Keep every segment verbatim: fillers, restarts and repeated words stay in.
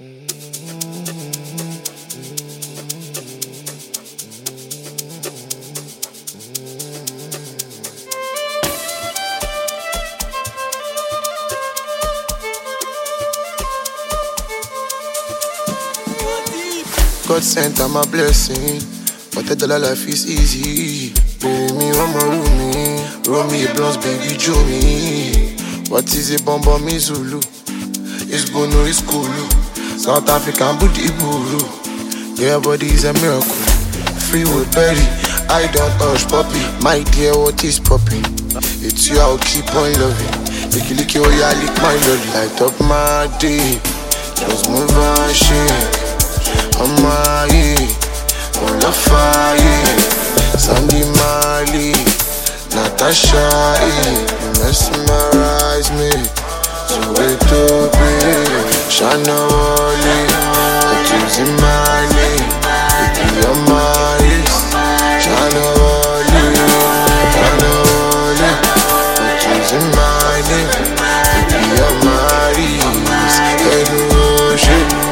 God sent I'm a blessing, but the dollar life is easy. Baby, me one more room me, roll me a blunts, baby, Joe me. What is a bomb on me Zulu? It's Bono, it's Kulu. South African booty buru. Your body is a miracle. Free with berry, I don't touch puppy. My dear, what is popping? It's you, I'll keep on loving. Lick you, lick you, yeah, lick my lolly. Light up my day, just move and shake. On my head, on the fire. Sandy Marley, Natasha, eh. You mesmerize me. So wait to be Shana Wally, what is in my name? If you're my wrist, Shana Wally, Shana Wally, what is in my name? If you're my wrist, hello, shit.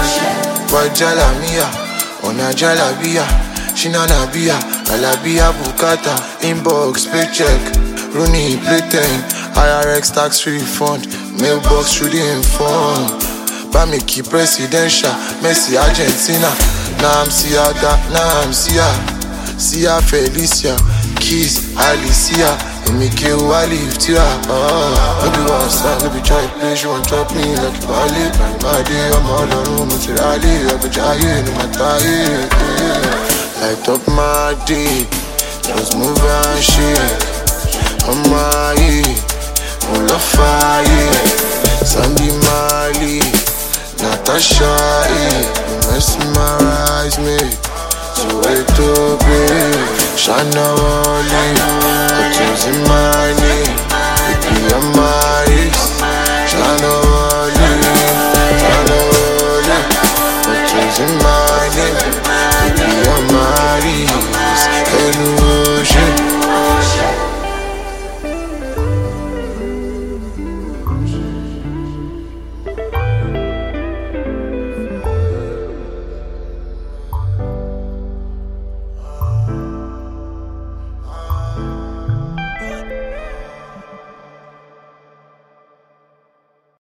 Wajalamia, ona jalabia, shinanabia, alabia bukata, inbox, paycheck, Rooney, playtime, I R X tax refund, mailbox through the inform. Bamiki presidential, Messi Argentina, now I'm Siada, now I'm Sia, Sia Felicia, Keys, Alicia, Emike Wali, Iftira. Oh, maybe one side, maybe try to play, she won't drop me like a ballet. My day, I'm all alone, I'm to rally, I'm a giant, I'm a tie. Light up my day, just move and shake. On my head, on the fire. Sandy Marley, Natasha, eh. You mesmerize me. So wait to be Shana Wally, what is in my name? If you're my wrist, Shana Wally, Shana Wally, what is in my name? If you're my wrist, hello.